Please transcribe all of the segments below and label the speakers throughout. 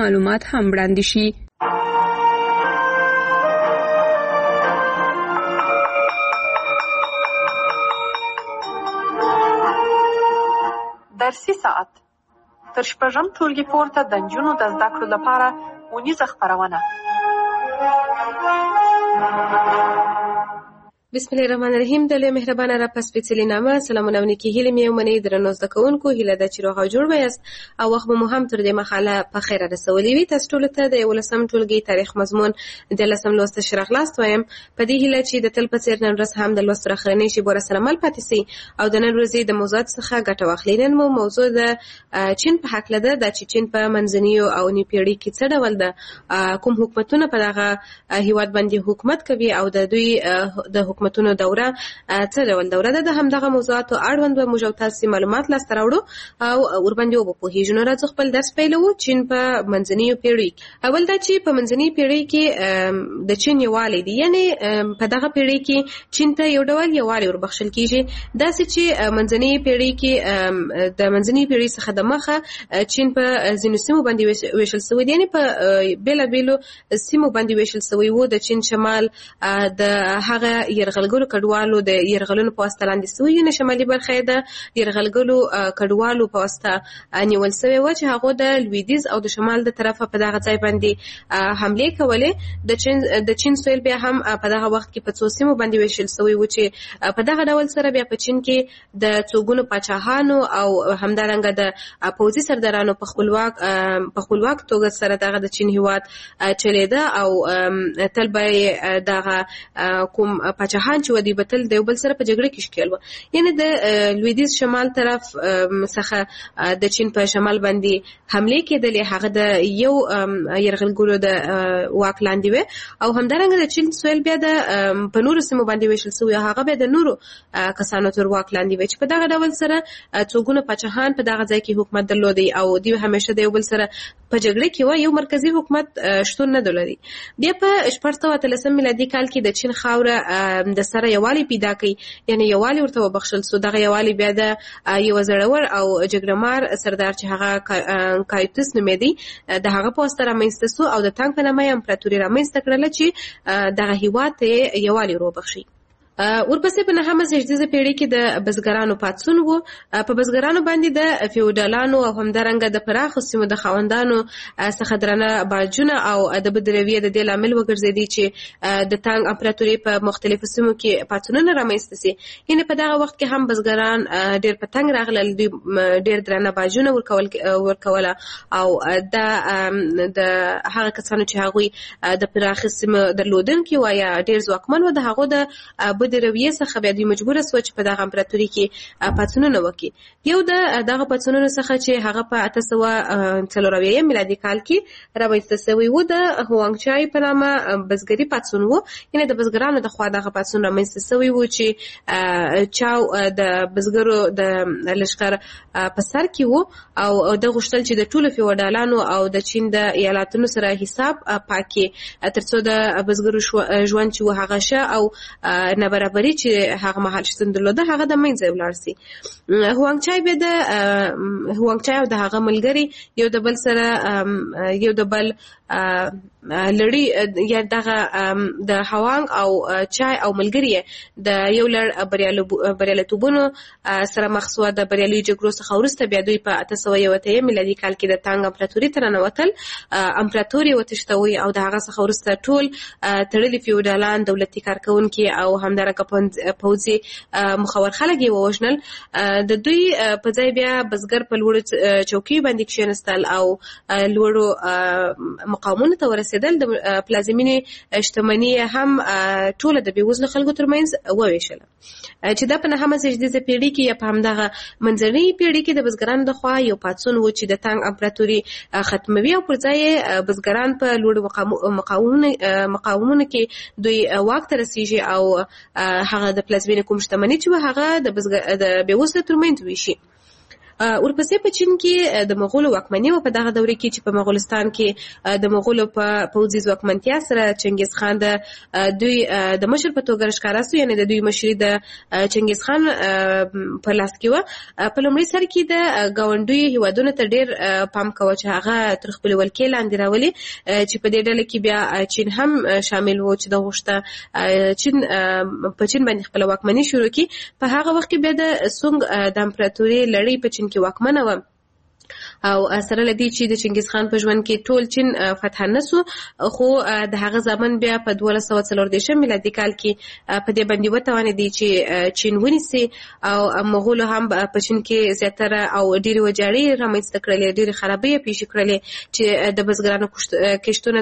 Speaker 1: معلومات هم وړاندې شي.
Speaker 2: درسي ساعت تر شپږم ټولګي پورته د نجونو د زده کړو لپاره اونیزه خپرونه.
Speaker 3: بسم الله الرحمن الرحیم. د لوی مهربانه رب په سپېڅلي نامه سلامونه او نیکې هیلې مې ومنئ. درنو زده کوونکو، هیله ده چې روغ او جوړ به یاست او وخت به مو هم تر دې مهاله په خیره رسولی وي. تاسو ټولو ته د 11 ټولګي تاریخ مضمون د 10 لوست ښه راغلاست وایم. په دې هیله چې د تل په څېر نن ورځ هم د لوست راخرنې شي بوره سره مل پاتې سي او د نن ورځې د موضوعات څخه ګټه واخلئ. نن مو موضوع د چین په هکله ده، د چین په منځنیو او نوي پیړۍ کې څه ډول ده، کوم حکومتونه په دغه هیواد باندې حکومت کوي او د دوی د حکومتونو دوره څه ډول دوره ده. د همدغه موضوعاتو اړوند به موږ او تاسو معلومات لاسته راوړو او ورباندې وپوهیږو. نو راځو خپل درس پیلوو. چین په منځنیو پیړۍ. اول دا چې په منځنیو پیړۍ کې د چین یووالی دی، یعنی په دغه پیړۍ کې چین ته یو ډول یووالی وربخښل کیږي. داسې چې منځنیو پیړۍ کې د منځنیو پیړۍ څخه د مخه چین په ځینو سیمو باندې ویشل شوی دی، یعنی په بیلابیلو سیمو باندې ویشل شوی وو. د چین شمال د هغه یرغلګرو کډوالو د یرغلونو په واسطه لاندې شوی، یعنی شمالي برخه د یرغلګرو کډوالو په واسطه نیول شوی و چې هغه د لویدیځ او د شمال د طرفه په دغه ځای باندې حمله کولې. د چین سویل بیا هم په دغه وخت کې په څو سیمو باندې ویشل شوی و چې په دغه ډول سره بیا په چین کې د څوګونو پاچاهانو او همدارنګه د پوځي سردارانو په خپلواک توګه سره دغه د چین هیواد چلیده او تل به دغه کوم پاچاهان چې ودی بتل د یو بل سره په جګړه کې ښکېل و. یعنی د لویدیځ شمال طرف څخه د چین په شمال باندې حمله کېدلې، هغه د یو یرغلګرو د واک لاندې و او همدارنګه د چین سویل بیا د په نورو سیمو باندې ویشل شوی، هغه بیا د نورو کسانو تر واک لاندې و چې په دغه ډول سره څوګونه پاچاهان په دغه ځای کې حکومت درلودي او دوی همیشه د یو بل سره په جګړه کې و، یو مرکزی حکومت شتون نه درلودي. بیا په 1413 میلادي کال کې د چین خاوره د سره یووالی پیدا کړي، یعنی یووالی ورته وبخښل شو. دغه یووالی بیا د یو زړور او جګړهمار سردار چې هغه کایتوس نومېدی د هغه په واسطه رامنځته شو او د تانګ په نامه امپراتوري رامنځته کړله چې دغه هیواد ته یووالی وروبخښي. ورپسې په 9مه زیږدیزه پیړۍ کې د بزګرانو پاڅون و. په بزګرانو باندې د فیوډالانو او همدارنګه د پراخو سیمو د خاوندانو څخه درنه باجونه او د بدرویه د دې لامل وګرځېدي چې د تانګ امپراتوري په مختلفو سیمو کې پاڅونونه رامنځته سي. یعنی په دغه وخت کې هم بزګران ډېر په تنګ راغلل، دوی ډېر درنه باجونه ورکوله او د هغه کسانو چې هغوی د پراخو سیمو درلودونکي و یا ډېر ځواکمن و، د هغو د د رویې څخه بیا دوی مجبوره سوه چې په دغه امپراتوري کې پاڅونونه وکړي. یو د دغه پاڅونونو څخه چې هغه په 1840 میلادي کال کې رامنځته شوی و د هوانګ چای په نامه بزګري پاڅون و. یعنی د بزګرانو د خوا دغه پاڅون رامنځته شوی و چې چاو د بزګرو د لښکر په سر کې و او د غوښتل چې د ټولو فیوډالانو او د چین د ایالاتونو سره حساب پاکي ترڅو د بزګرو ژوند چې هغه شه او نابرابري چې هغه مهال شتون درلوده هغه د منځه ولاړ سي. هوانګ چای به د هوانګ چای او د هغه ملګری یو د بل سره یو د بل لړۍ یا دغه د هوانګ او چای او ملګری د یو لړ بریالیتوبونو سره مخ شو. د بریالي جګړو څخه وروسته بیا دوی په 1801 میلادي کال کې د تانګ امپراتوري ته ننوتل، امپراتوري وتښتوي او د هغه څخه وروسته ټول تړلي فیوډالان، دولتي کارکونکي او همدارنګه پوځي مخور خلک یې ووژنل. د دوی په ځای بیا بزګر په لوړو چوکیو باندې کښېنستل او لوړو مقامونو ته ورسېدل. د پلازمینې شتمني هم ټوله د بېوزلو خلکو ترمنځ وویشله چې دا په 9مه زیږدیزه پیړۍ کې یا په همدغه منځنۍ پیړۍ کې د بزګرانو د خوا یو پاڅون و چې د تانګ امپراتوري ختموي او پر ځای بزګران په لوړو مقامونو کې دوی واک ته رسیږي او هغه د پلازمینې کوم شتمني چې هغه د بېوزلو ترمنځ ویشي. ورپسې په چین کې د مغولو واکمني و په دغه دوره کې چې په مغولستان کې د مغولو په پوځي ځواکمنتیا سره چنګیز خان د دوی د مشر په توګه ښکاره سو، یعنی د دوی مشري د چنګیز خان په لاس کې و. په لومړي سر کې د ګاونډیو هیوادونو ته ډېر پام کوه چې هغه تر خپلې ولکې لاندې راولي، چې په دې ډله کې بیا چین هم شامل و چې د غوښته چین په چین باندې خپل واکمني شروع کړي. په هغه وخت کې بیا د سونګ د امپراتوري لړۍ په چین کې واکمنه وه او سره لدی چې د چنګیز خان په ژوند کې ټول چین فتح نسو، خو د هغه زمان بیا په 1240 میلادي کال کې په دې باندې وتوانېدی چې چین ونیسي او مغولو هم په چین کې زیاتره او ډېرې ویجاړۍ رامنځته کړلې، ډېرې خرابۍ یې پیښې کړلې چې د بزګرانو کښتونه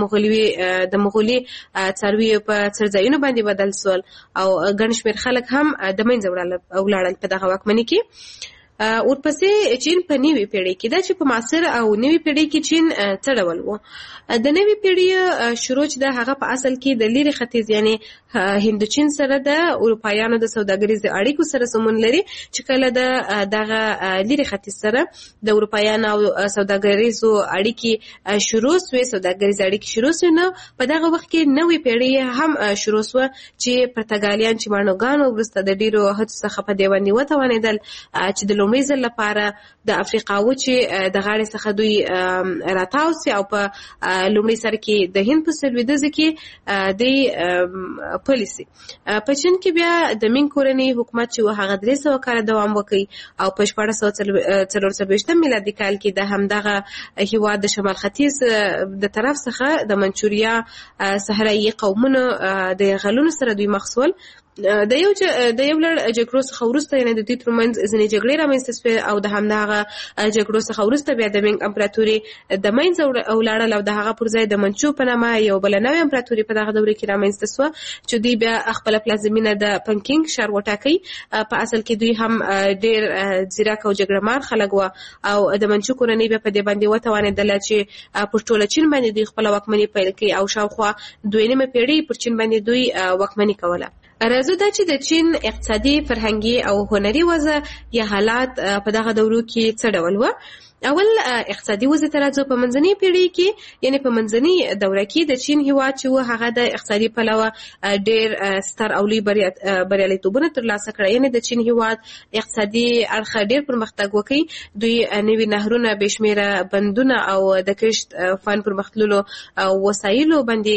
Speaker 3: د مغولي څارویو په څړځایونو باندې بدل سول او ګڼ شمېر خلک هم د منځه ولاړل په دغه واکمنۍ کې. ورپسې چین په نوې پیړۍ کې دا چې په معاصر او نوې پیړۍ کې چین څه ډول و. د نوې پیړۍ شروع چې د هغه په اصل کې د لیرې ختیځ یعنی هندوچین سره د اروپایانو د سوداګریزو اړیکو سره سمون لري، چې کله دغه لیرې ختیځ سره د اروپایانو او سوداګریزو اړیکې شروع سوې، سوداګریزو اړیکې شروع سوې، نو په دغه وخت کې نوې پیړۍ هم شروع سوه چې پرتګالیان چې ماڼوګانو وروسته د ډېرو هڅو څخه په دې باندې وتوانېدل چې د لومړي ځل لپاره د افریقا وچې د غاړې څخه دوی راتاو سي او په لومړي سر کې د هند په لویدیځ کې د پالیسي. په چین کې بیا د مینګ کورنۍ حکومت چې هغه 300 کاله دوام وکړي او په 1444 میلادي کال کې د همدغه هیواد د شمال ختیځ د طرف څخه د منچوریا صحرایي قومونو د غلونو سره دوی مخ شول. د یو لړ جګړو څخه وروسته یعنې د دوی ترمنځ ځینې جګړې رامنځته شوې او د همدغه جګړو څخه وروسته بیا د مینګ امپراتوري د منځه ولاړل او د هغه پر ځای د منچو په نامه یو بله نوې امپراتوري په دغه دوره کې رامنځته شوه چې دوی بیا خپله پلازمینه د پنکینګ ښار وټاکئ. په اصل کې دوی هم ډېر ځیرک او جګړهمار خلک وه او د منچو کورنۍ بیا په دې باندې وتوانېدله چې پر ټوله چین باندې دوی خپله واکمني پیل کړي او شاوخوا 2 پیړۍ پر چین باندې دوی واکمني کوله. راځو دا چې د چین اقتصادي، فرهنګي او هنري وضع یا حالات په دغه دورو کې څه ډول و. اول اقتصادي وضع ته راځو. په منځنۍ پیړۍ کې یعنې په منځنۍ دوره کې د چین هیواد چې و هغه د اقتصادي پلوه ډېر ستر او لوی بریالیتوبونه ترلاسه کړه، یعنې د چین هیواد اقتصادي اړخه ډېر پرمختګ وکړي. دوی نوي نهرونه، بې شمېره بندونه او د کښت فن پرمختللو وسایلو باندې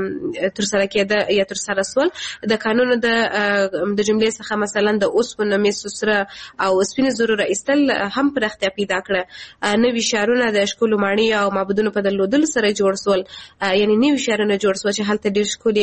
Speaker 3: ترسره کېده یا ترسره سول. د کانونو د جملې څخه مثلا د اوسپنو، مسو، سره او سپینو زرو را ایستل هم پراختیا پیدا کړه. نوي ښارونه د ښکلو ماڼۍ او معبدونو په درلودلو سره جوړ سول، یعنې نوي ښارونه جوړ سول چې هلته ډېر ښکلې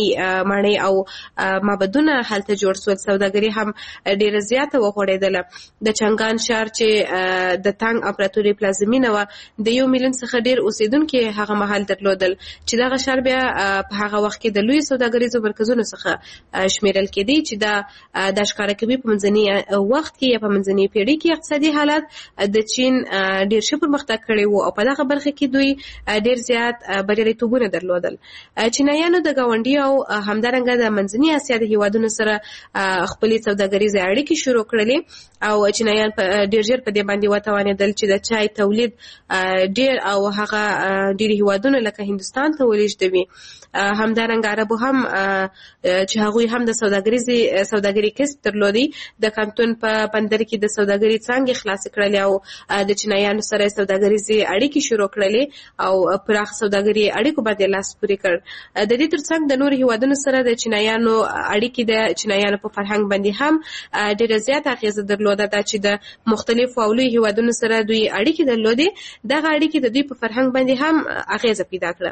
Speaker 3: ماڼۍ او معبدونه هلته جوړ سول. سوداګري هم ډېره زیاته وغوړېدله. د چنګان ښار چې د تانګ امپراتوري پلازمینه وه د 1 میلیون څخه ډېر اوسېدونکي هغه مهال درلودل، چې دغه ښار بیا په هغه وخت کې د لوی سوداګریزو مرکزونو څخه شمیرل کېدی چې دا ښکاره کوي په منځني وخت کې یا په منځنۍ پیړۍ کې اقتصادي حالات د چین ډېر ښه پرمختګ کړی و او په دغه برخه کې دوی ډېر زیات بریالیتوبونه درلودل. چینایانو د ګاونډي او همدارنګه د منځنۍ اسیا د هیوادونو سره خپلې سوداګریزې اړیکې شروع کړلې او چینایان ډېر ژر په دې باندې وتوانېدل چې د چای تولید ډېر او هغه ډېر هیوادونه لکه هندوستان ته ولېږدوي. همدارنګه عربو هم چې هغوی هم د سوداګري کسب درلودی، د کانتون په بندر کې د سوداګري څانګې خلاصې کړلې او د چینایانو سره سوداګریزې اړیکې شروع کړلې او پراخ سوداګري اړیکو باندې لاس پورې کړ. د دې ترڅنګ د نورو هیوادونو سره د چینایانو اړیکې د چینایانو په فرهنګ باندې هم ډېره زیاته اغېزه درلوده. دا چې د مختلفو او لویو هیوادونو سره دوی اړیکې درلودې، دغه اړیکې د دوی په فرهنګ باندې هم اغېزه پیدا کړه.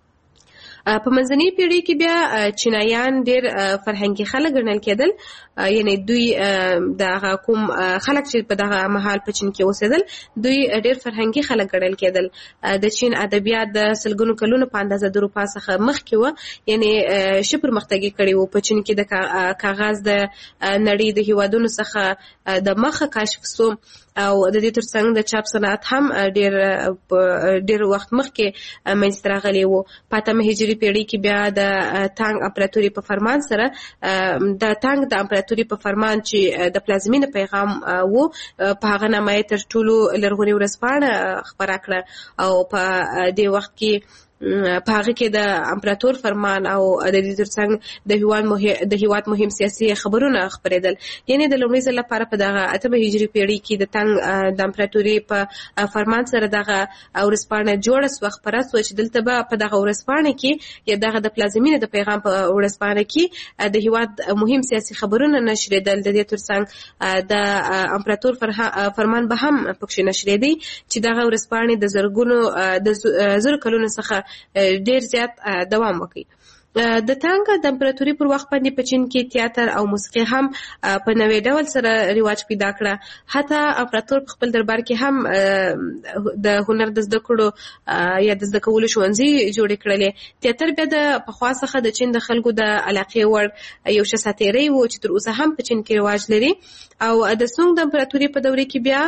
Speaker 3: په منځنۍ پیړۍ کې بیا چینایان ډېر فرهنګي خلک ګڼل کېدل، یعنې دوی دغه کوم خلک چې په دغه مهال په چین کې اوسېدل دوی ډېر فرهنګي خلک ګڼل کېدل. د چین ادبیات د سلګونو کلونو په اندازه د اروپا څخه مخکې وه، یعنې ښه پرمختګ یې کړی و. په چین کې د کاغذ د نړۍ د هیوادونو څخه د مخه کشف سو او د دې ترڅنګ د چاپ صنعت هم ډېر وخت مخکې منځته راغلی و. په 8 هجري پیړۍ کې بیا د تانګ امپراتوري په فرمان سره د تانګ د امپراتوري په فرمان چې د پلازمینې پیغام و په هغه نامه یې تر ټولو لرغونې ورځپاڼه خپره کړه او په دې وخت کې په هغه کې د امپراتور فرمان او د دې ترڅنګ د هیواد مهم سیاسي خبرونه خپرېدل. یعنې د لومړي ځل لپاره په دغه 8 هجري پیړۍ کې د تانګ د امپراتوري په فرمان سره دغه ورځپاڼه جوړه سوه، خپره سوه چې دلته به په دغه ورځپاڼه کې یا دغه د پلازمینې د پیغام په ورځپاڼه کې د هیواد مهم سیاسي خبرونه نشریدل. د دې ترڅنګ د امپراتور فرمان به هم پکښې نشریدي چې دغه ورځپاڼې د زرو کلونو څخه ډیر زیات دوام وکړي. د تانګ د امپراتوري پر وخت باندې په چین کې تیاتر او موسیقي هم په نوې ډول سره رواج پیدا کړه. حتی امپراتور په خپل دربار کې هم د هنر د زده کړو یا د زده کولو ښوونځي جوړې کړلې. تیاتر بیا د پخوا څخه د چین د خلکو د علاقې وړ یو شه ساتیرۍ و چې تر اوسه هم په چین کې رواج لري. او د سونګ د امپراتوري په دوره کې بیا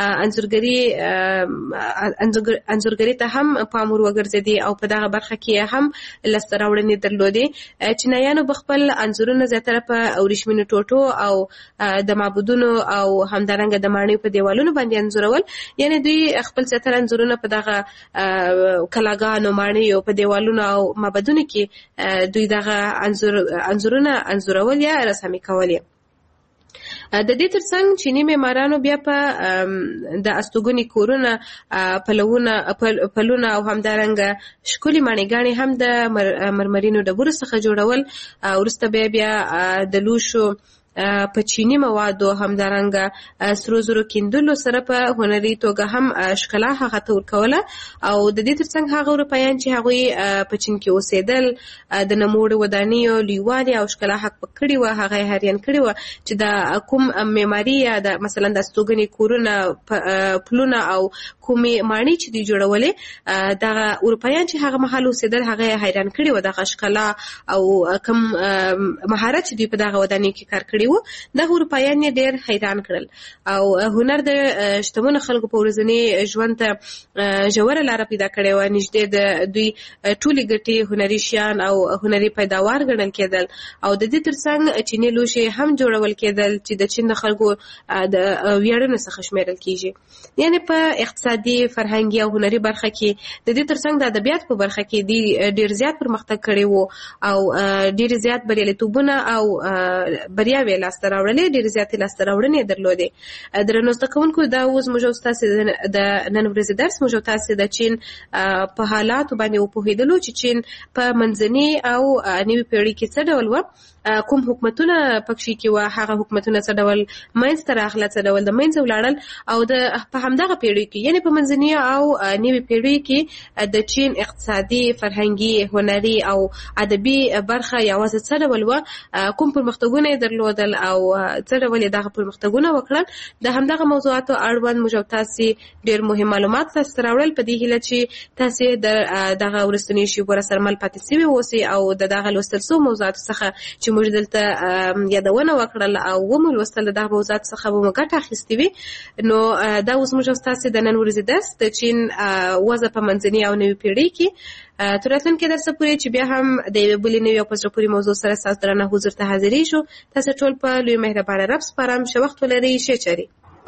Speaker 3: انځورګري ته هم پام ور وګرځېدی او په دغه برخه کې هم لاسته راوړنې درلودې. چینایانو به خپل انځورونه زیاتره په وریښمینو ټوټو او د معبودونو او همدارنګه د ماڼیو په دیوالونو باندې انځورول. یعنې دوی خپل زیاتره انځورونه په دغه کلاګانو، ماڼیو، په دیوالونو او معبدونو کې دوی دغه انځورونه انځورول یا رسامي کول. د دې ترڅنګ چینی معمارانو بیا په د استوګنې کورونه، پلونه او همدارنګه ښکلي ماڼیګانې هم د مرمرینو ډبرو څخه جوړول. وروسته بیا د لوښو په چینی موادو همدارنګه سرو زرو کیندلو سره په هنري توګه هم ښکلا هغه ته ورکوله. او د دې ترڅنګ هغه اروپایان چې هغوی په چین کې اوسېدل د نوموړو ودانیو لویوالي او ښکلا حق کړي وه، هغه یې حیران کړي وه چې د کوم معماري یا د مثلا د استوګنې کورونه، پلونه او کومې ماڼۍ چې دوی جوړولې، دغه اروپایان چې هغه مهال اوسېدل هغه یې حیران کړي وه دغه ښکلا او کوم مهارت چې دوی په دغه ودانیو کې کار کړي و. دغه اروپایان یې ډېر حیران کړل او هنر د شتمنو خلکو په ورځني ژوند ته ژوره لاره پیدا کړې وه. نږدې د دوی ټولې ګټې هنري شیان او هنري پیداوار ګڼل کېدل. او د دې ترڅنګ چیني لوښي هم جوړول کېدل چې د چین د خلکو د ویاړونو څخه شمیرل کېږي. یعنې په اقتصادي، فرهنګي او هنري برخه کې د دې ترڅنګ د ادبیات په برخه کې ډېر زیات پرمختګ کړی و او ډېر زیات بریالیتوبونه او بریاوې لاسته راوړلې، ډېرې زیاتې لاسته راوړنې درلودې. درنو زده کوونکو، دا اوس موږ او ستاسې د نن ورځې درس موږ او تاسې د چین په حالاتو باندې وپوهېدلو چې چین په منځنۍ او نوې پیړۍ کې څه ډول وه، کوم حکومتونه پکښې کې وه، هغه حکومتونه څه ډول منځته راغله، څه ډول د منځه ولاړل. او په همدغه پیړۍ کې یعنې په منځنۍ او نوې پیړۍ کې د چین اقتصادي، فرهنګي، هنري او ادبي برخه یوازې څه ډول وه، کوم پرمختګونه یې درلودل او څه ډول یې دغه پرمختګونه وکړل. د همدغه موضوعاتو اړوند موږ او تاسې ډېر مهم معلومات لاسته راوړل په دې هیله چې تاسې دغه وروستنیو شېبو راسره مل پاتې سوي اوسئ او د دغه لوستل سوو موضوعاتو څخه چې موږ دلته یادونه وکړل او ومو لوستل، د دغه موضوعاتو څخه به مو ګټه اخیستې وي. نو دا اوس موږ او تاسې د نن ورځې درس د چین وضع په منځنۍ او نوې پیړۍ کې تر راتلونکي درسه پورې چې بیا هم د یوې بلې نوې او په زړه پورې موضوع سره ستاسو درانه حضور ته حاضرېږو. تاسو ټول په لوی مهربانه رب سپارم. ښه وخت ولرئ. ښې چارې.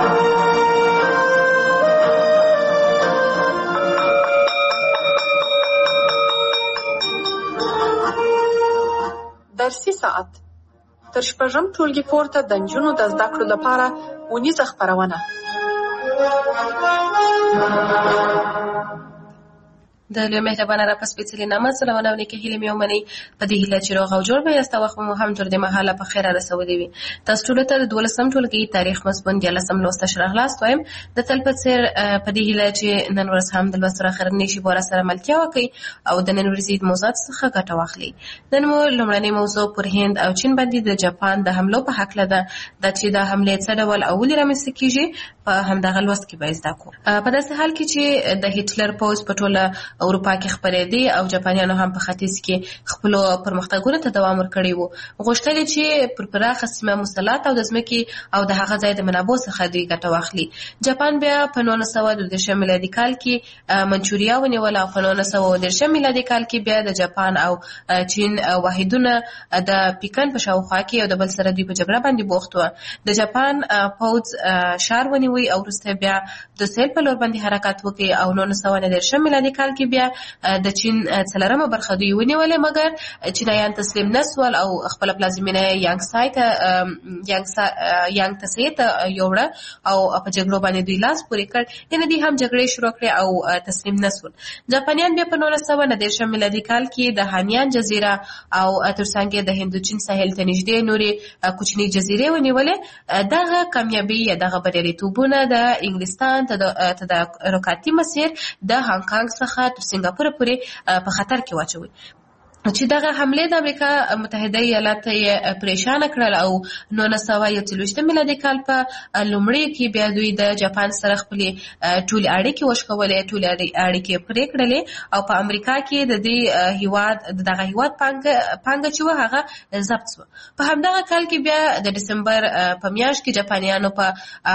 Speaker 2: درسي ساعت تر شپږم ټولګي پورته د نجونو د زده کړو لپاره اونیزه خپرونه.
Speaker 3: د لوی مهربانه را په سپېڅلي نامه سلامونه او نیکې هیلې مې ومنئ. په دې هیله چې روغ او جوړ به یاست او وخت مو هم تر دې مهاله په خیره رسولی وي. تاسو ټولو ته د 12م ټولګي تاریخ مضمون 14 لوست ته ښه راغلاست وایم. د تل په څېر په دې هیله چې نن ورځ هم د لوست سره اخرنۍ شېبو راسره ملتیا وکړئ او د نن ورځې موضوعاتو څخه ګټه واخلئ. نن مو لومړنۍ موضوع پر هند او چین باندې د جاپان د حملو په هکله ده. دا چې دا حملې څه ډول او ولې رامنځته کېږي په همدغه لوست کې به زده کړو. په داسې حال کې چې د هټلر پوځ په ټوله اروپا کې خپرېدې او جاپانیانو هم په ختیځ کې خپلو پرمختګونو ته دوام ورکړی و. غوښتل چې پر پراخه سیمه مسلط او د ځمکې او د هغه ځای د منابعو څخه دوی ګټه واخلي. جاپان بیا په 1932 میلادي کال کې منچوریا ونیوله او په 1930 میلادي کال کې بیا د جاپان او چین واحدونه د پیکن په شاوخوا کې یو د بل سره دوی په جګړه باندې بوخت وو. د جاپان پوځ شار ونیوی او وروسته بیا د سهیل په لور باندې حرکت وکړي او 1930 میلادي کال کې بیا د چین څلورمه برخه دوی ونیولې، مګر چینایان تسلیم نسول او خپل پلازمینه یانګسای ته یوړه او په جګړو باندې دوی لاس پورې کړ، یعنې دوی هم جګړې شروع کړې او تسلیم نسول. جاپانیان بیا په 1929 میلادي کال کې د هانیان جزیره او ترڅنګ د هندوچین ساحل ته نږدې نورې کوچنۍ جزیرې ونیولې. دغه کامیابي یا دغه بریالیتوبونه د انګلستان ته د رکاتي مسیر د هانګ کانګ څخه تر سنګاپور پورې په خطر کې واچوي، چې دغه حمله د امریکا متحده ایالات یې پریشان کړل او 1940 میلادي کال په لومړي کې بیا دوی د جاپان سره خپل ټولې اړیکې وشکولې، ټولې اړیکې پرې کړلې او په امریکا کې د دې هیواد پانګه چې و هغه ضبط شو. په همدغه کال کې بیا د دسمبر په میاشت کې جاپانیانو په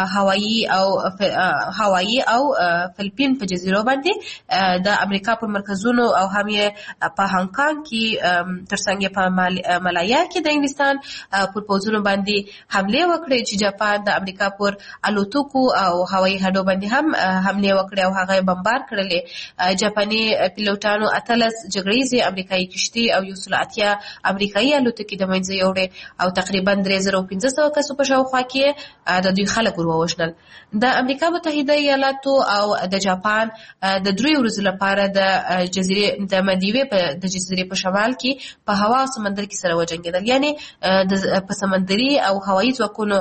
Speaker 3: هوایی او فلپین په جزیرو باندې د امریکا په مرکزونو او هم یې په هانګ کانګ کې ترڅنګ په مالایا کې د انګلستان پر پوځونو باندې حمله وکړې چې جاپان د امریکا پر الوتکو او هوایي هډو باندې هم حمله وکړې او هغه بمبار کړلې. جاپاني پیلوټانو 18 جګړیزې امریکایي کشتۍ او 180 امریکایي الوتکې د منځه یوړې او تقریبا 3500 کسو په شاوخوا کې د دوی خلک ورووژنل. د امریکا متحده ایالاتو او د جاپان د 3 ورځو لپاره د جزیرې د مالدیوي په جزیرې په شمال کې په هوا او سمندر کې سره وجنګېدل، یعنی په سمندري او هوایي ځواکونو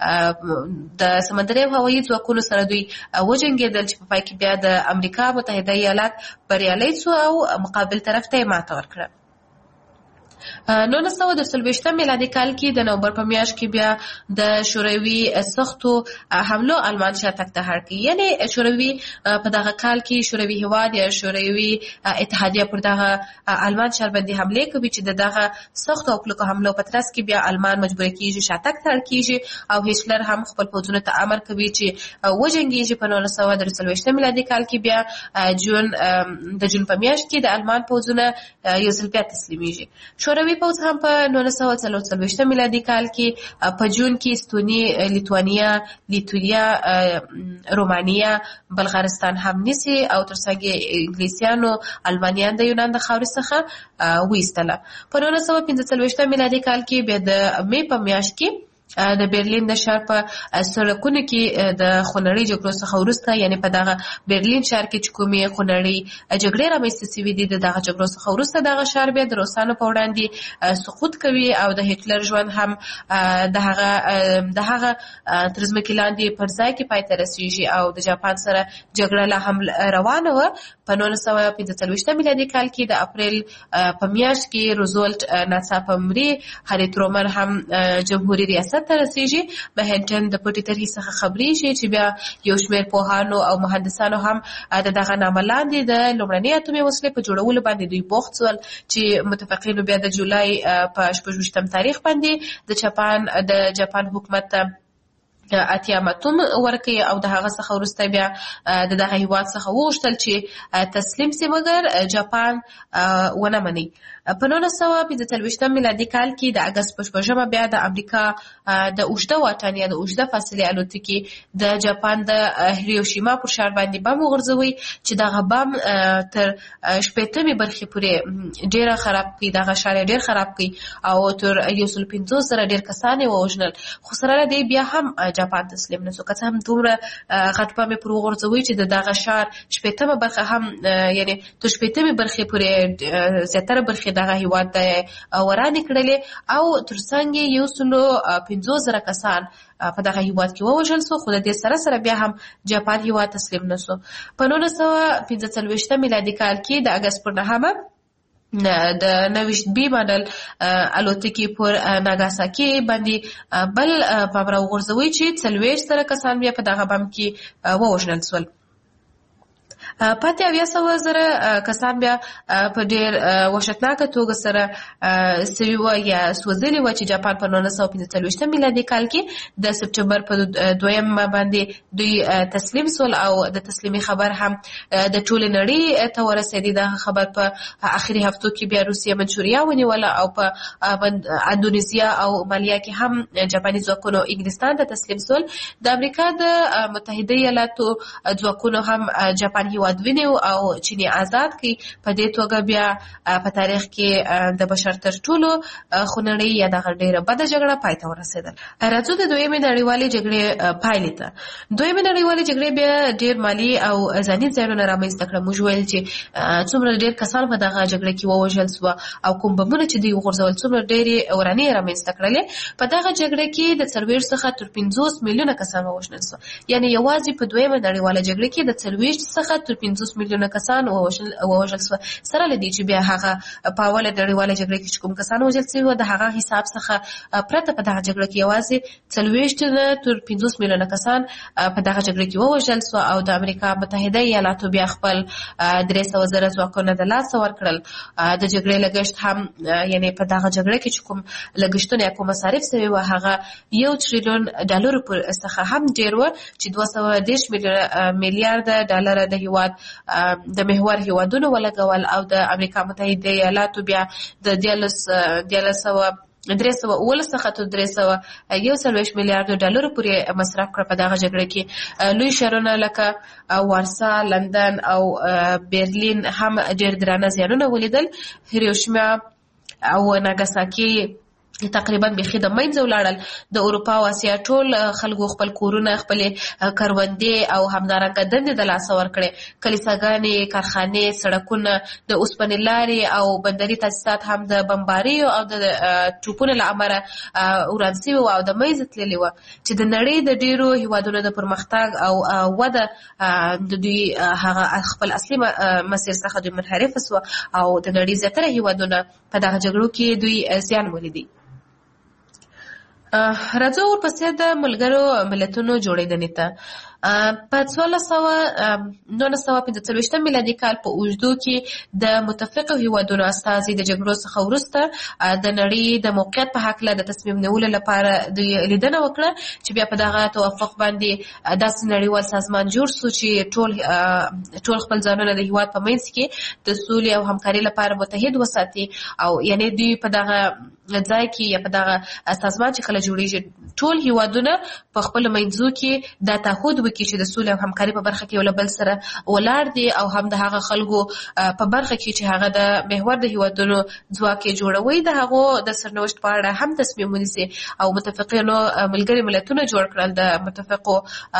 Speaker 3: سره دوی وجنګېدل چې په پای کې بیا د امریکا متحده ایالات بریالي شو او مقابل طرف ته ماته ورکړه. 1940 میلادي کال کې د نومبر په میاشت کې بیا د شوروي سختو حملو آلمان شاتګ ته هر کړ، یعنی شوروي په دغه کال کې شوروي هیواد یا شوروي اتحادیه پر دغه آلمان شار باندې حمله کوي چې دغه سختو او کلکو حملو په ترڅ کې بیا آلمان مجبور کیږي شاتګ ته کیږي او هټلر هم خپل پوځونو ته امر کوي چې وجنګیږي. په 1940 میلادي کال کې بیا د جون په میاشت کې د آلمان پوځونه یو ځل بیا تسلیمیږي. شوروي پوځ هم په 1940 میلادي کال کې په جون کې استونی، لیتوانیا، لیتویا، رومانیا، بلغارستان هم نیسي او ترڅنګ انګلیسیانو المانیان د یونان د خاورې څخه وایستله. په 1945 میلادي کال کې بیا د مې په میاشت کې د برلین د ښار په سړکونو کې د خونړۍ جګړو څخه وروسته، یعنی په دغه برلین ښار کې چې کومې خونړۍ جګړې رامنځته شوې دي دغه جګړو څخه وروسته دغه ښار بیا د روسانو په وړاندې سقوط کوي او د هټلر ژوند هم د هغه تر ځمکې لاندې پر ځای کې پای ته رسېږي او د جاپان سره جګړه لا هم روانه وه. په 1945 میلادي کال کې د اپریل په میاشت کې روزولټ ناڅاپه مري، هاري ترومن هم جمهوریت ریاست ته رسیږي. مهنټن د پټې طرحې څخه خبرېږي چې بیا یو شمېر پوهانو او مهندسانو هم د دغه نامه لاندې د لومړنۍ اتومي وسلې په جوړولو باندې دوی بوخت شول چې متفقینو بیا د جولای په 26 تاریخ باندې د جاپان حکومت ته اتیام اتوم ورکړي او د هغه څخه وروسته بیا د دغه هیواد څخه وغوښتل چې تسلیم شي، مګر جاپان ونه مني. په 1945 میلادي کال کې د اګست په 8 بیا د امریکا د اوږده واټن یا د اوږده فاصلې الوتکې د جاپان د هیروشیما پر ښار باندې بم وغورځوي چې دغه بم تر 80 برخې پورې ډېر خراب کړي، دغه ښار ډېر خراب کړي او تر 150 ډېر کسان یې ووژنل. خو سره له دې بیا هم جاپان تسلیم نشو، که څه هم دومره غټ بم یې پر وغورځوي چې دغه ښار 80 برخه هم یعنی تر 80 برخې پورې زیاتره برخې دغه هیواد ته ورانې کړلې او ترڅنګ 150,000 کسان په دغه هیواد کې ووژل شو. خو د دې سره سره بیا هم جاپان هیواد تسلیم نشو. په 1945 میلادي کال کې د اګست پر 9 د 90 بي ماډل الوتکې پر ناګاساکي باندې بل بم راوغورځوي چې 40 کسان بیا په دغه بم کې ووژنل شول. پاتې 700,000 کسان بیا په ډېر وحشتناکه توګه سره سوي وه یا سوځلي وه چې جاپان په 1945 میلادي کال کې د سپټمبر په 2 باندې دوی تسلیم سول او د تسلیمي خبر هم د ټولې نړۍ ته ورسېدی. دا خبر په آخري هفتو کې بیا روسیه منچوریا ونیوله او په اندونیزیا او مالیا کې هم جاپاني ځواکونو انګلستان ته تسلیم سول. د امریکا د متحده ایالاتو ځواکونو هم جاپان هیواد ونیو او چینی آزاد کړي. په دې توګه بیا په تاریخ کې د بشر تر ټولو خونړۍ یا دغه ډېره بده جګړه پای ته ورسېدل. راځو د دویمې نړیوالې جګړې پایلې ته. دویمې نړیوالې جګړې بیا ډېر مالي او ځاني زیانونه رامنځته کړل. موږ ویل چې څومره ډېر کسان په دغه جګړه کې ووژل سوه او کوم بمونه چې دوی وغورځول څومره ډېرې ورانې رامنځته کړلې. په دغه جګړه کې د 40 څخه تر 50 میلیونه کسان ووژل سوه. یعنې یوازې په دویمه نړیواله جګړه کې د 40 څخه تر 50 میلیونه کسان ووژل سوه. سره له دې چې بیا هغه په اوله نړیواله جګړه کې چې کوم کسان وژل سوي وو د هغه حساب څخه پرته په دغه جګړه کې یوازې 40 تر 50 میلیونه کسان په دغه جګړه کې ووژل سوه او د امریکا متحده ایالاتو بیا خپل 300,000 ځواکونه د لاسه ورکړل. د جګړې لګښت هم یعنې په دغه جګړه کې چې کوم لګښتونه یا کوم مصارف سوي وو هغه $1 تریلیون څخه هم ډېر وو چې 210 میلیارده ډالر د هیواد د محور هیوادونو ولګول او د امریکا متحده ایالاتو بیا د 311 څخه تر 341 میلیارډ ډالر پورې مصرف کړ. په دغه جګړه کې لوی ښارونه لکه وارسا، لندن او برلین هم ډېر درانه زیانونه ولیدل. هیروشیما او ناګاساکي تقریبا بیخي د منځه ولاړل. د اروپا او اسیا ټول خلکو خپل کورونه، خپلې کروندې او همدارنګه دندې د لاسه ورکړې. کلیساګانې، کارخانې، سړکونه، د اوسپنې لارې او بندري تاسیسات هم د بمباریو او د توپونو له امله وران سوي وو او د منځه تللي وو چې د نړۍ د ډېرو هیوادونو د پرمختګ او وده د دوی هغه خپل اصلي مسیر څخه دوی منحرفه سوه او د نړۍ زیاتره هیوادونه په دغه جګړو کې دوی زیان ولیدي. راځو ورپسې د ملګرو ملتونو جوړېدنې ته. په 1945 میلادي کال په اوږدو کې د متفقو هیوادونو استازي د جګړو څخه وروسته د نړۍ د موقعیت په هکله د تصمیم نیولو لپاره دوی لیدنه وکړه چې بیا په دغه توافق باندې داسې نړیوال سازمان جوړ سو چې ټول خپل ځانونه د هیواد په منځ کې د سولې او همکارۍ لپاره متحد وساتي. او یعنې دوی په دغه ځای کې یا په دغه سازمان چې کله جوړېږي ټول هیوادونه په خپلو منځو کې دا تعهد وکړي چې د سولې او همکارۍ په برخه کې یو له بل سره ولاړ دي او هم د هغه خلکو په برخه کې چې هغه د محور د هیوادونو ځواک یې جوړوي د هغو د سرنوشت په اړه هم تصمیم ونیسي. او متفقینو ملګري ملتونه جوړ کړل. د متفقو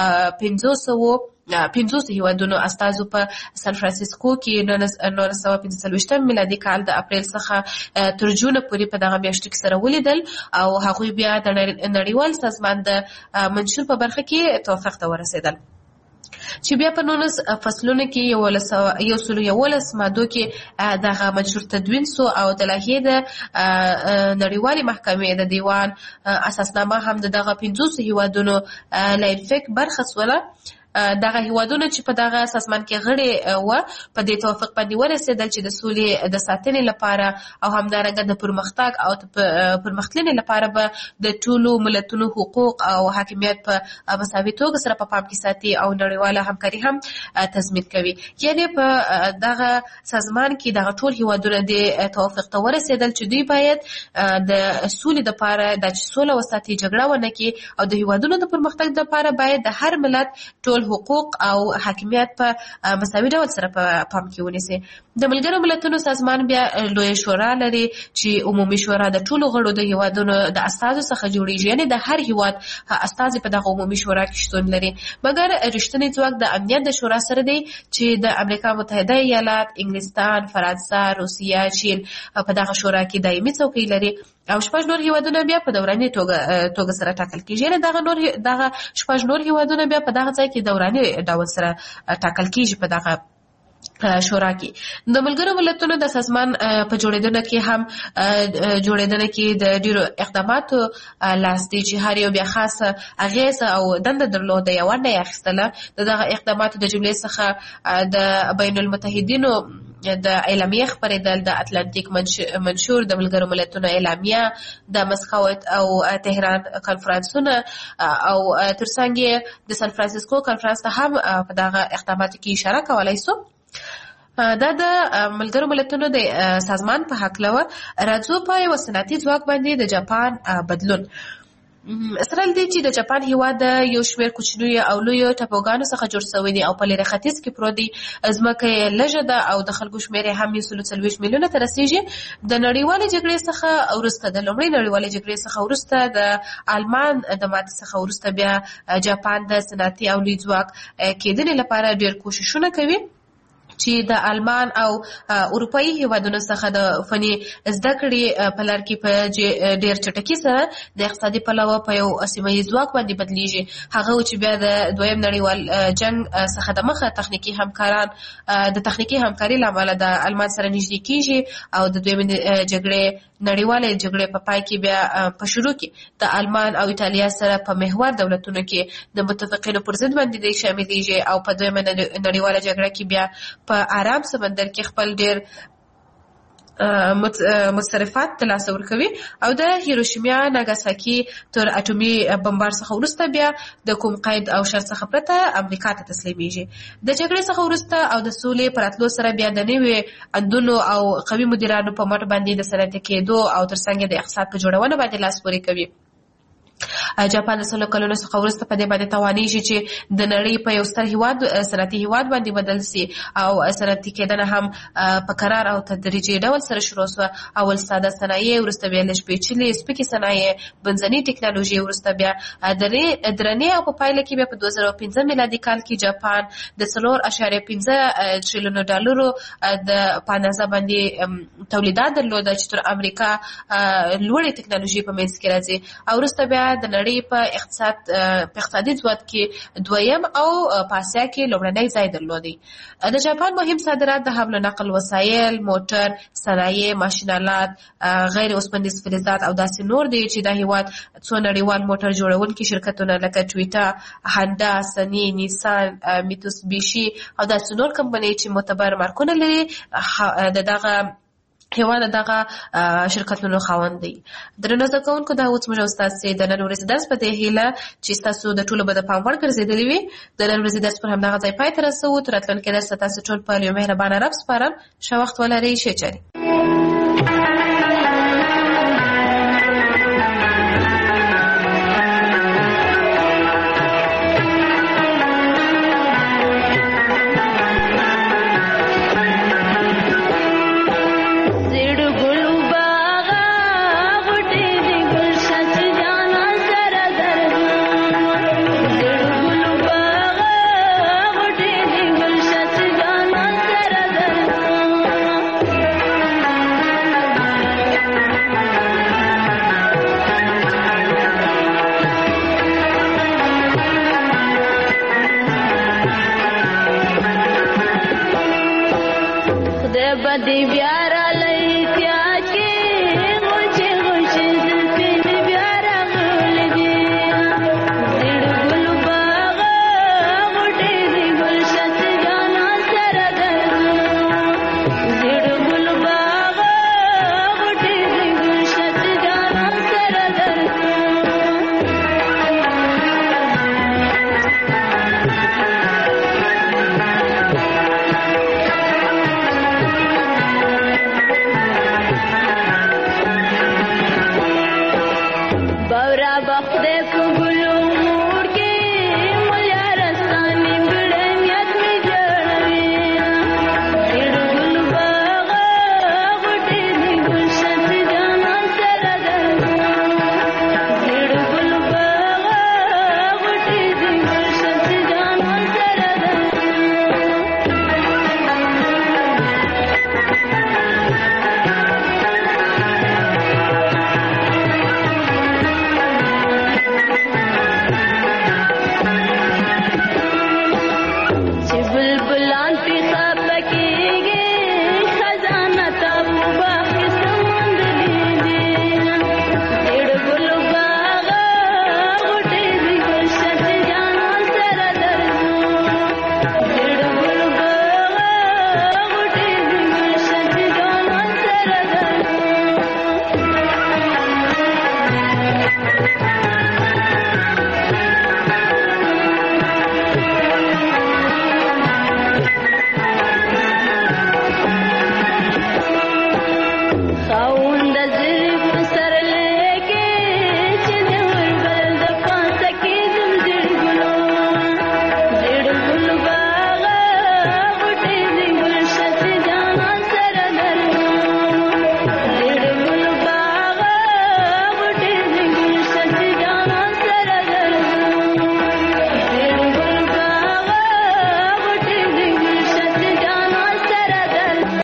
Speaker 3: 500 هیوادونو استازو په سان فرانسیسکو کې 1945 میلادي کال د اپریل څخه تر جون پورې په دغه میاشتو کې سره ولیدل او هغوی بیا د نړیوال سازمان د منشور په برخه کې توافق ته ورسېدل چې بیا په 19 فصلونو کې 111 مادو کې دغه منشور تدوین سو او د لایحې د نړیوالې محکمې د دیوان اساسنامه هم دغه 500 هیوادونو لایفک برخه سوله. دغه هیوادونه چې په دغه سازمان کې غړي وو په دې توافق باندې ورسېدل چې د سولې د ساتنې لپاره او همدارنګه د پرمختګ او پرمختلنې لپاره به د ټولو ملتونو حقوق او حاکمیت په مساوي توګه سره په پام کې ساتي او نړیواله همکاري هم تضمین کوي. یعنې په دغه سازمان کې دغه ټول هیوادونه د توافق ته ورسېدل چې دوی باید د سولې لپاره د سوله وساتي، جګړه ونه کړي او د هیوادونو د پرمختګ لپاره باید د هر ملت ټول حقوق او حاکمیت په مساوي ډول سره په پام کې ونیسي. د ملګرو ملتونو سازمان بیا لویه شورا لري چې عمومي شورا د ټولو غړو د هیوادونو د استازو څخه جوړیږي. یعنې د هر هیواد استازي په دغه عمومي شورا کې شتون لري. مګر رښتینی ځواک د امنیت د شورا سره دی چې د امریکا متحده ایالات، انګلستان، فرانسه، روسیه، چین په دغه شورا کې دایمي څوکۍ لري او 6 نور هیوادونه بیا په دوراني توګه سره ټاکل کیږي. یعنې دغه 6 نور هیوادونه بیا په دغه ځای کې دوراني ډول سره ټاکل کیږي په دغه شورا کې د ملګرو ملتونو د سازمان په جوړېدنه کې د ډیرو اقداماتو لاس دی چې هر یو بیا خاصه اغیزه او دنده درلوده یا ونډه یې اخیستله. د دغه اقداماتو د جملې څخه د بین المتحدینو د اعلامیه خپرېدل، د اتلانتیک منشور، د ملګرو ملتونو اعلامیه، د مسکو او تهران کنفرانسونه او ترڅنګ د سان فرانسیسکو کنفرانس ته هم په دغه اقداماتو کې اشاره کولای سو. دا د ملګرو ملتونو د سازمان په هکله و. راځو په یو صنعتي ځواک باندې د جاپان بدلون. سره دې چې د جاپان هیواد یو شمېر کوچنیو او لویو ټاپوګانو څخه جوړ شوی دی او په لرې ختیځ کې پروت دی. ځمکه یې لږه ده او د خلکو شمېر یې هم 140 میلیونه ته رسیږي. د نړیوالې جګړې څخه وروسته، د لومړۍ نړیوالې جګړې څخه وروسته، د آلمان د ماتې څخه وروسته بیا جاپان د صنعتي او لوی ځواک کېدنې لپاره ډېر کوششونه کوي چې د آلمان او اروپایي هیوادونو څخه د فني زده کړې په لار کې په ډېر چټکۍ سره د اقتصادي پلوه په یو سیمه ییز ځواک باندې بدلیږي. هغه چې بیا د دویم نړیوال جنګ څخه د مخه تخنیکي همکاران د تخنیکي همکاري له امله د آلمان سره نږدې کېږي او د دویم نړیوالې جګړې په پای کې بیا په شروع کې د آلمان او ایټالیا سره په محور دولتونو کې د متفقینو پر ضد باندې شاملېږي او په دویمه نړیواله جګړه کې بیا په آرام سمندر کې خپل ډېر متصرفات ترلاسه ورکوي او د هیروشیما ناګاساکي تر اټومي بمبار څخه وروسته بیا د کوم قید او شرط څخه پرته امریکا ته تسلیمیږي. د جګړې څخه وروسته او د سولې پر راتلو سره بیا د نوي اندونو او قوي مدیرانو په مټ باندې د صنعتي کېدو او ترڅنګ د اقتصاد په جوړونه باندې لاس پورې کوي. جاپان د 100 کلونو څخه وروسته په دې باندې توانېږي چې د نړۍ په یو ستر هیواد صنعتي هیواد باندې بدل سي او صنعتي کېدنه هم په قرار او تدریجي ډول سره شروع شوه. اول ساده صنایع، وروسته بیا لږ پیچلې سپکې صنایع، بنځنۍ ټکنالوژي، وروسته بیا درنې او په پایله کې بیا په 2015 میلادي کال کې جاپان د 4.5 تریلیون ډالرو د پانازه باندې تولیدات درلوده چې تر امریکا لوړې ټکنالوژي په منځ کې راځي او وروسته بیا د نړۍ په اقتصادي ځواک کې دویم او په اسیا کې لومړنی ځای درلودي. د جاپان مهم صادرات د حمل و نقل وسایل، موټر، صنایع، ماشینالات، غیر اوسپنیز فلزات او داسې نور دي چې د هیواد څو نړیوال موټر جوړونکي شرکتونه لکه ټویوټا، هانډا، سني، نیسان، میتسوبیشي او داسې نور کمپنۍ چې معتبر مارکونه لري د دغه هیواد دغه شرکتونو خاوند دی. درنو زده کوونکو، دا اوس موږ استاد سي د نن ورځې درس په دې هیله چې تاسو د ټولو به د پام وړ ګرځېدلی وي. د نن ورځې درس پر همدغه ځای پای ته رسوو. تر راتلونکي درس تاسو ټول په یو مهربانه رب سپارم. ښه وخت ولرئ. ښه چارې.
Speaker 1: بدی بیارا لئی